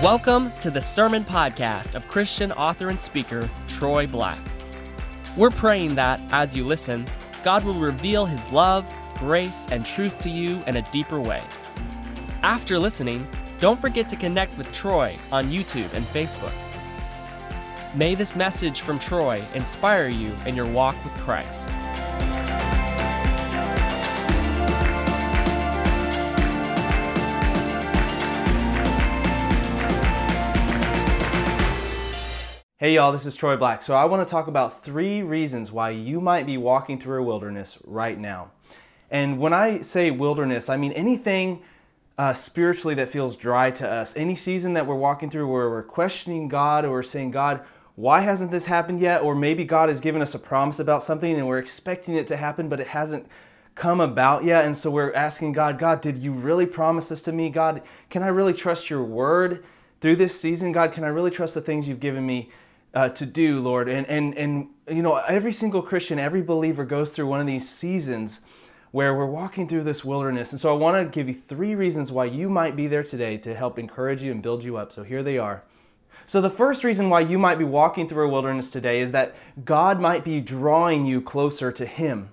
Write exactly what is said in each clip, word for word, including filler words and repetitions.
Welcome to the Sermon Podcast of Christian author and speaker Troy Black. We're praying that, as you listen, God will reveal His love, grace, and truth to you in a deeper way. After listening, don't forget to connect with Troy on YouTube and Facebook. May this message from Troy inspire you in your walk with Christ. Hey y'all, this is Troy Black. So I want to talk about three reasons why you might be walking through a wilderness right now. And when I say wilderness, I mean anything uh, spiritually that feels dry to us. Any season that we're walking through where we're questioning God or we're saying, God, why hasn't this happened yet? Or maybe God has given us a promise about something and we're expecting it to happen, but it hasn't come about yet. And so we're asking God, God, did you really promise this to me? God, can I really trust your word through this season? God, can I really trust the things you've given me Uh, to do, Lord? And, and, and, you know, every single Christian, every believer goes through one of these seasons where we're walking through this wilderness. And so I want to give you three reasons why you might be there today to help encourage you and build you up. So here they are. So the first reason why you might be walking through a wilderness today is that God might be drawing you closer to Him.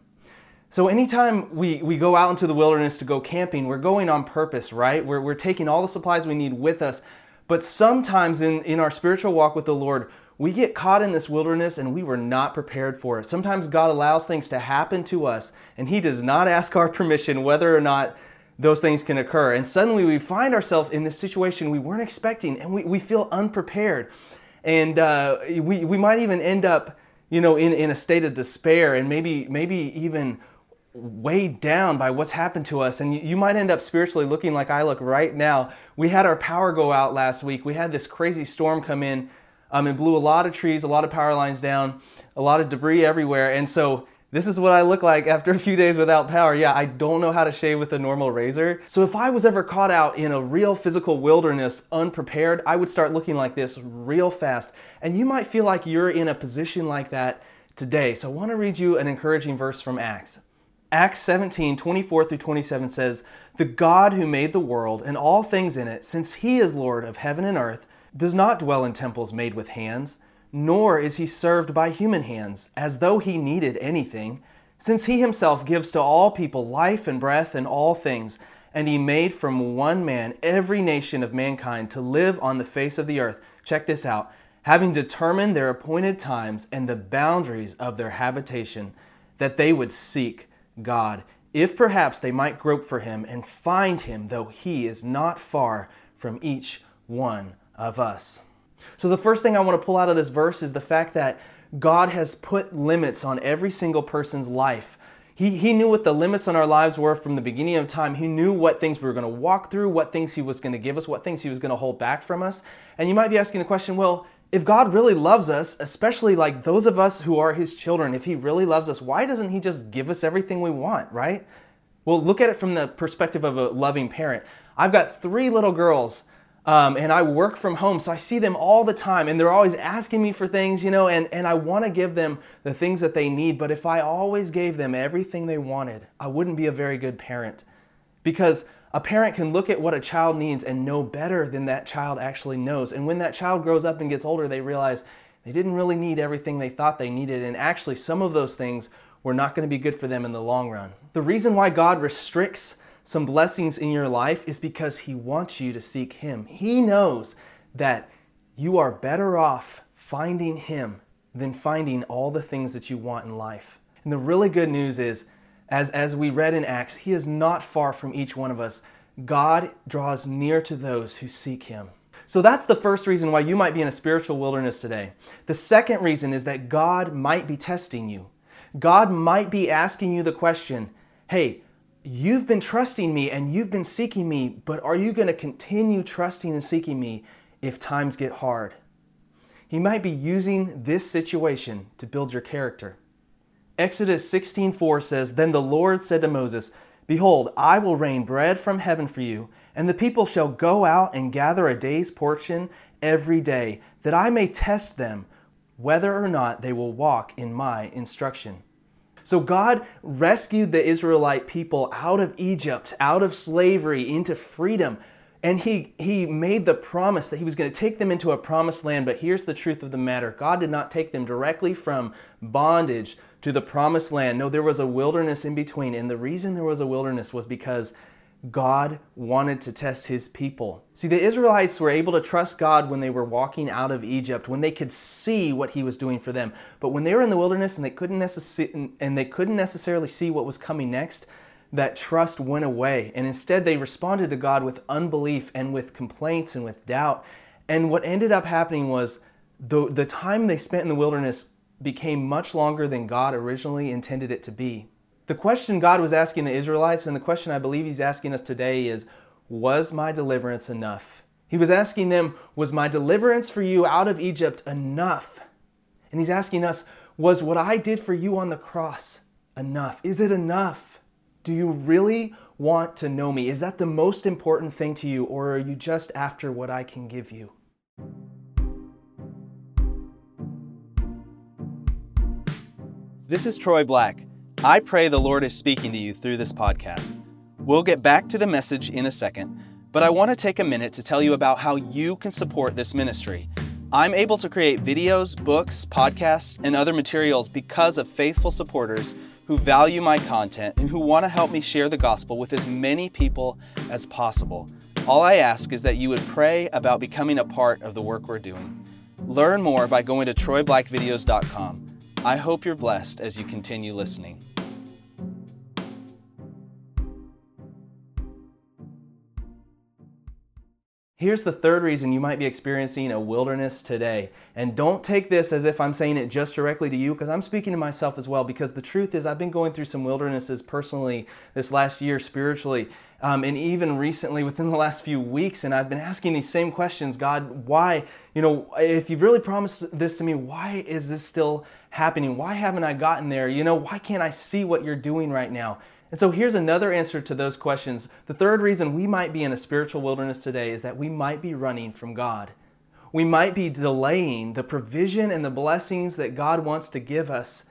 So anytime we, we go out into the wilderness to go camping, we're going on purpose, right? We're, we're taking all the supplies we need with us. But sometimes in, in our spiritual walk with the Lord, we get caught in this wilderness and we were not prepared for it. Sometimes God allows things to happen to us and He does not ask our permission whether or not those things can occur. And suddenly we find ourselves in this situation we weren't expecting and we, we feel unprepared. And uh, we, we might even end up, you know, in, in a state of despair and maybe, maybe even weighed down by what's happened to us. And you, you might end up spiritually looking like I look right now. We had our power go out last week. We had this crazy storm come in. Um, it blew a lot of trees, a lot of power lines down, a lot of debris everywhere. And so this is what I look like after a few days without power. Yeah, I don't know how to shave with a normal razor. So if I was ever caught out in a real physical wilderness unprepared, I would start looking like this real fast. And you might feel like you're in a position like that today. So I want to read you an encouraging verse from Acts. Acts seventeen, twenty-four through twenty-seven says, "The God who made the world and all things in it, since He is Lord of heaven and earth, does not dwell in temples made with hands, nor is He served by human hands, as though He needed anything, since He Himself gives to all people life and breath and all things, and He made from one man every nation of mankind to live on the face of the earth." Check this out. "Having determined their appointed times and the boundaries of their habitation, that they would seek God, if perhaps they might grope for Him and find Him, though He is not far from each one of us." So the first thing I want to pull out of this verse is the fact that God has put limits on every single person's life. He, he knew what the limits on our lives were from the beginning of time. He knew what things we were going to walk through, what things He was going to give us, what things He was going to hold back from us. And you might be asking the question, well, if God really loves us, especially like those of us who are His children, if He really loves us, why doesn't He just give us everything we want, right? Well, look at it from the perspective of a loving parent. I've got three little girls, um, and I work from home, so I see them all the time, and they're always asking me for things, you know, and, and I want to give them the things that they need, but if I always gave them everything they wanted, I wouldn't be a very good parent, because a parent can look at what a child needs and know better than that child actually knows. And when that child grows up and gets older, they realize they didn't really need everything they thought they needed. And actually, some of those things were not going to be good for them in the long run. The reason why God restricts some blessings in your life is because He wants you to seek Him. He knows that you are better off finding Him than finding all the things that you want in life. And the really good news is, As, as we read in Acts, He is not far from each one of us. God draws near to those who seek Him. So that's the first reason why you might be in a spiritual wilderness today. The second reason is that God might be testing you. God might be asking you the question, hey, you've been trusting me and you've been seeking me, but are you going to continue trusting and seeking me if times get hard? He might be using this situation to build your character. Exodus sixteen four says, "Then the Lord said to Moses, Behold, I will rain bread from heaven for you, and the people shall go out and gather a day's portion every day, that I may test them, whether or not they will walk in my instruction." So God rescued the Israelite people out of Egypt, out of slavery, into freedom. And he, he made the promise that he was going to take them into a promised land. But here's the truth of the matter. God did not take them directly from bondage to the promised land. No, there was a wilderness in between. And the reason there was a wilderness was because God wanted to test his people. See, the Israelites were able to trust God when they were walking out of Egypt, when they could see what he was doing for them. But when they were in the wilderness and they couldn't necess- and they couldn't necessarily see what was coming next, that trust went away. And instead they responded to God with unbelief and with complaints and with doubt. And what ended up happening was the, the time they spent in the wilderness became much longer than God originally intended it to be. The question God was asking the Israelites, and the question I believe he's asking us today is, was my deliverance enough? He was asking them, was my deliverance for you out of Egypt enough? And he's asking us, was what I did for you on the cross enough? Is it enough? Do you really want to know me? Is that the most important thing to you, or are you just after what I can give you? This is Troy Black. I pray the Lord is speaking to you through this podcast. We'll get back to the message in a second, but I want to take a minute to tell you about how you can support this ministry. I'm able to create videos, books, podcasts, and other materials because of faithful supporters who value my content and who want to help me share the gospel with as many people as possible. All I ask is that you would pray about becoming a part of the work we're doing. Learn more by going to troy black videos dot com. I hope you're blessed as you continue listening. Here's the third reason you might be experiencing a wilderness today. And don't take this as if I'm saying it just directly to you, because I'm speaking to myself as well. Because the truth is, I've been going through some wildernesses personally this last year spiritually, um, and even recently within the last few weeks. And I've been asking these same questions. God, why? You know, if you've really promised this to me, why is this still happening? Why haven't I gotten there? You know, why can't I see what you're doing right now? And so here's another answer to those questions. The third reason we might be in a spiritual wilderness today is that we might be running from God. We might be delaying the provision and the blessings that God wants to give us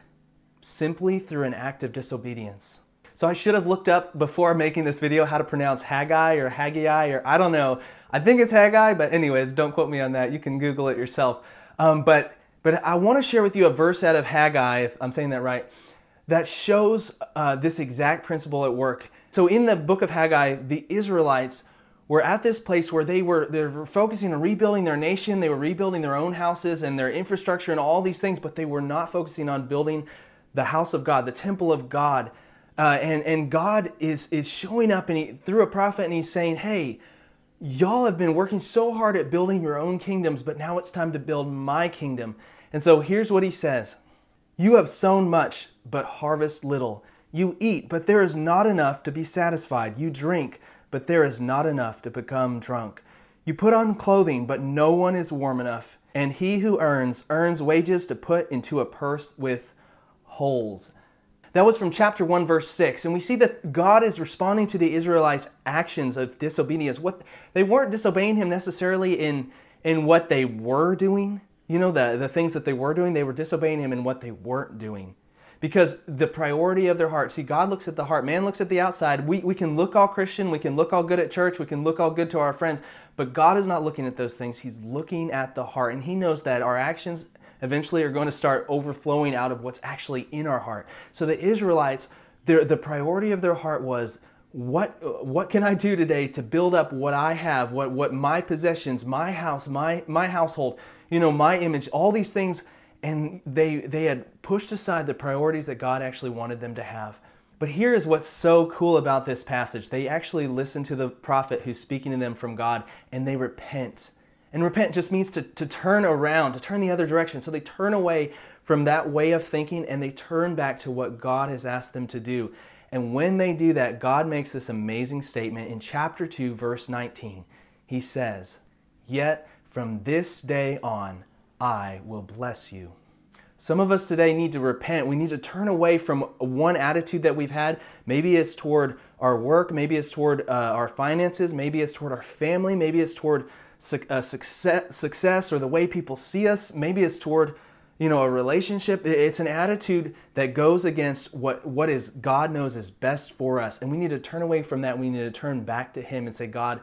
simply through an act of disobedience. So I should have looked up before making this video how to pronounce Haggai or Haggai, or I don't know. I think it's Haggai, but anyways, don't quote me on that. You can Google it yourself. Um, but, but I want to share with you a verse out of Haggai, if I'm saying that right, that shows uh, this exact principle at work. So in the book of Haggai, the Israelites were at this place where they were, they were focusing on rebuilding their nation, they were rebuilding their own houses and their infrastructure and all these things, but they were not focusing on building the house of God, the temple of God. Uh, and, and God is, is showing up and he, through a prophet, and he's saying, hey, y'all have been working so hard at building your own kingdoms, but now it's time to build my kingdom. And so here's what he says. You have sown much, but harvest little. You eat, but there is not enough to be satisfied. You drink, but there is not enough to become drunk. You put on clothing, but no one is warm enough. And he who earns, earns wages to put into a purse with holes. That was from chapter one, verse six. And we see that God is responding to the Israelites' actions of disobedience. What they weren't disobeying him necessarily in, in what they were doing. You know, the, the things that they were doing, they were disobeying him in what they weren't doing. Because the priority of their heart, see, God looks at the heart, man looks at the outside. We, we can look all Christian, we can look all good at church, we can look all good to our friends, but God is not looking at those things. He's looking at the heart, and he knows that our actions eventually are going to start overflowing out of what's actually in our heart. So the Israelites, their, the priority of their heart was, what what can I do today to build up what I have, what, what my possessions, my house, my, my household, you know, my image, all these things. And they they had pushed aside the priorities that God actually wanted them to have. But here is what's so cool about this passage. They actually listen to the prophet who's speaking to them from God, and they repent. And repent just means to, to turn around, to turn the other direction. So they turn away from that way of thinking, and they turn back to what God has asked them to do. And when they do that, God makes this amazing statement in chapter two, verse nineteen. He says, "Yet from this day on, I will bless you." Some of us today need to repent. We need to turn away from one attitude that we've had. Maybe it's toward our work. Maybe it's toward uh, our finances. Maybe it's toward our family. Maybe it's toward su- uh, success, success or the way people see us. Maybe it's toward, you know, a relationship. It's an attitude that goes against what, what is God knows is best for us. And we need to turn away from that. We need to turn back to him and say, God,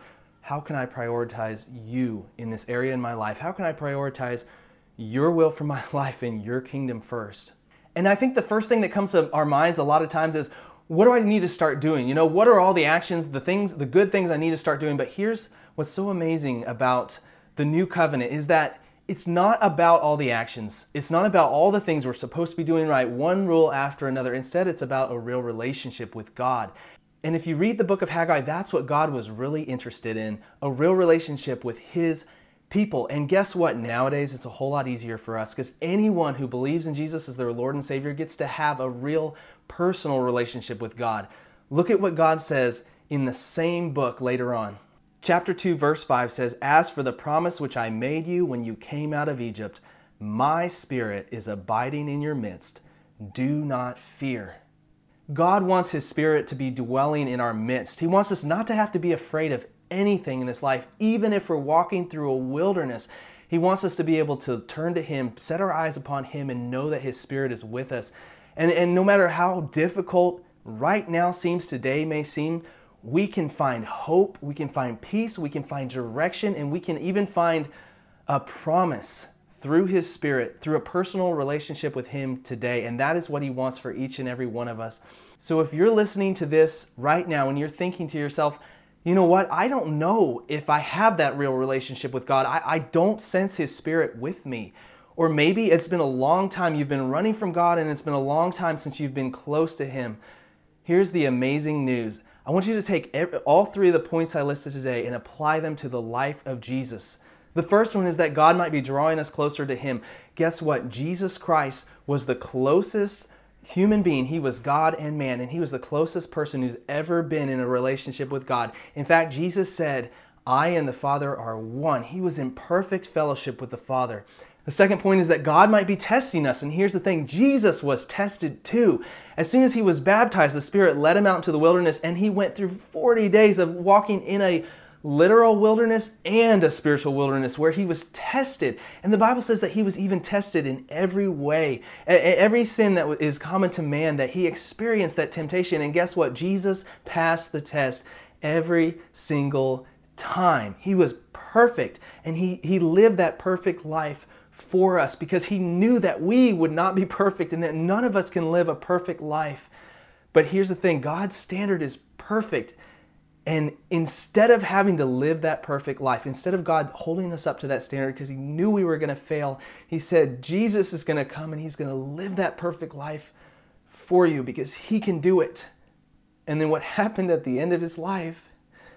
how can I prioritize you in this area in my life? How can I prioritize your will for my life and your kingdom first? And I think the first thing that comes to our minds a lot of times is, what do I need to start doing? You know, what are all the actions, the things, the good things I need to start doing? But here's what's so amazing about the new covenant is that it's not about all the actions. It's not about all the things we're supposed to be doing right, one rule after another. Instead, it's about a real relationship with God. And if you read the book of Haggai, that's what God was really interested in, a real relationship with his people. And guess what? Nowadays, it's a whole lot easier for us because anyone who believes in Jesus as their Lord and Savior gets to have a real personal relationship with God. Look at what God says in the same book later on. Chapter two, verse five says, "As for the promise which I made you when you came out of Egypt, my Spirit is abiding in your midst. Do not fear." God wants his Spirit to be dwelling in our midst. He wants us not to have to be afraid of anything in this life, even if we're walking through a wilderness. He wants us to be able to turn to him, set our eyes upon him, and know that his Spirit is with us. And, and no matter how difficult right now seems, today may seem, we can find hope, we can find peace, we can find direction, and we can even find a promise through his Spirit, through a personal relationship with him today. And that is what he wants for each and every one of us. So if you're listening to this right now and you're thinking to yourself, you know what, I don't know if I have that real relationship with God. I, I don't sense his Spirit with me. Or maybe it's been a long time you've been running from God and it's been a long time since you've been close to him. Here's the amazing news. I want you to take every, all three of the points I listed today and apply them to the life of Jesus. The first one is that God might be drawing us closer to him. Guess what? Jesus Christ was the closest human being. He was God and man, and he was the closest person who's ever been in a relationship with God. In fact, Jesus said, "I and the Father are one." He was in perfect fellowship with the Father. The second point is that God might be testing us. And here's the thing, Jesus was tested too. As soon as he was baptized, the Spirit led him out into the wilderness, and he went through forty days of walking in a literal wilderness and a spiritual wilderness where he was tested. And the Bible says that he was even tested in every way. Every sin that is common to man, that he experienced that temptation. And guess what? Jesus passed the test every single time. He was perfect, and he, he lived that perfect life for us because he knew that we would not be perfect and that none of us can live a perfect life. But here's the thing, God's standard is perfect. And instead of having to live that perfect life, instead of God holding us up to that standard because he knew we were going to fail, he said Jesus is going to come and he's going to live that perfect life for you because he can do it. And then what happened at the end of his life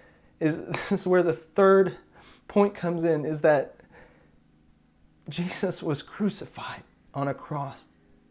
is, this is where the third point comes in, is that Jesus was crucified on a cross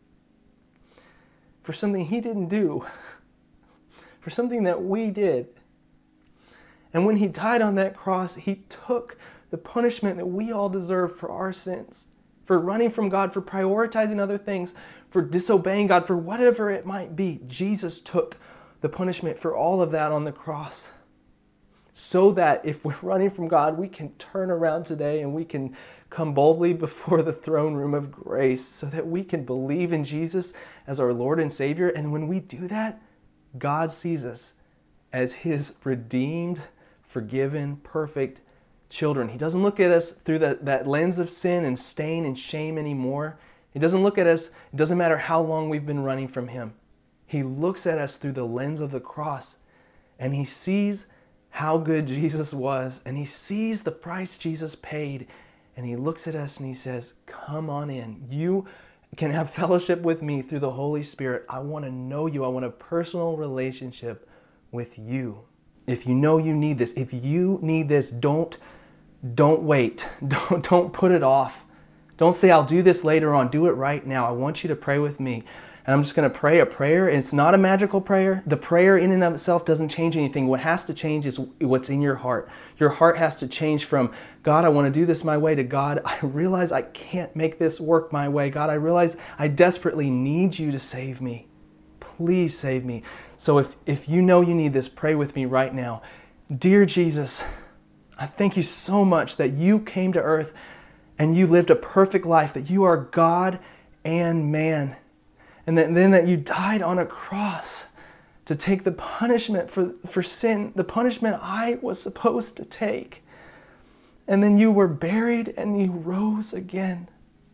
for something he didn't do, for something that we did. And when he died on that cross, he took the punishment that we all deserve for our sins, for running from God, for prioritizing other things, for disobeying God, for whatever it might be. Jesus took the punishment for all of that on the cross, so that if we're running from God, we can turn around today and we can come boldly before the throne room of grace so that we can believe in Jesus as our Lord and Savior. And when we do that, God sees us as his redeemed, forgiven, perfect children. He doesn't look at us through that, that lens of sin and stain and shame anymore. He doesn't look at us, it doesn't matter how long we've been running from him. He looks at us through the lens of the cross, and he sees how good Jesus was, and he sees the price Jesus paid, and he looks at us and he says, "Come on in. You can have fellowship with me through the Holy Spirit. I want to know you. I want a personal relationship with you." If you know you need this, if you need this, don't, don't wait. Don't, don't put it off. Don't say, "I'll do this later on." Do it right now. I want you to pray with me. And I'm just going to pray a prayer, and it's not a magical prayer. The prayer in and of itself doesn't change anything. What has to change is what's in your heart. Your heart has to change from, "God, I want to do this my way," to, "God, I realize I can't make this work my way. God, I realize I desperately need you to save me. Please save me." So if, if you know you need this, pray with me right now. Dear Jesus, I thank you so much that you came to earth and you lived a perfect life, that you are God and man. And then that you died on a cross to take the punishment for, for sin, the punishment I was supposed to take. And then you were buried and you rose again.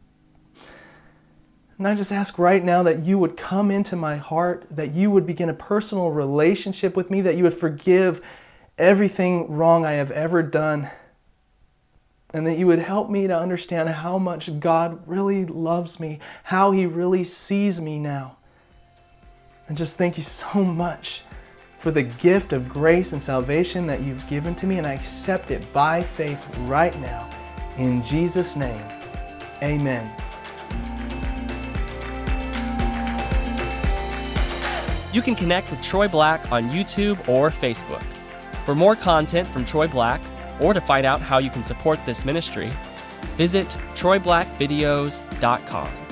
And I just ask right now that you would come into my heart, that you would begin a personal relationship with me, that you would forgive everything wrong I have ever done, and that you would help me to understand how much God really loves me, how He really sees me now. And just thank you so much for the gift of grace and salvation that you've given to me, and I accept it by faith right now. In Jesus' name, amen. You can connect with Troy Black on YouTube or Facebook. For more content from Troy Black, or to find out how you can support this ministry, visit troy black videos dot com.